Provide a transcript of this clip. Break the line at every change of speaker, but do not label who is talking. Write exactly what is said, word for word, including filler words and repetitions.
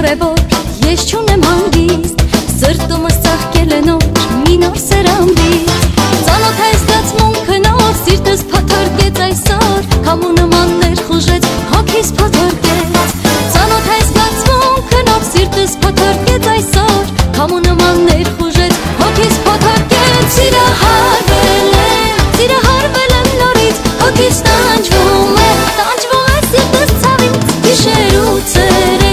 է որ ես չունեմ հանգիստ, սրտումս ծաղկել է նոր մի նոր սերամբից, ծանոթ է զգացմունքը նոր, սիրտս փաթորկեց այսօր, քամու նման ներխուժեց, հոգիս փաթորկեց, ծանոթ է զգացմունքը նոր, սիրտս փաթորկեց այսօր, քամու նման ներխուժեց, հոգիս փաթորկեց, սիրահարվել եմ, սիրահարվել եմ նորից, հոգիս տանջվում է, տանջվում է սիրտս ցավից, գիշեր ու ցերեկ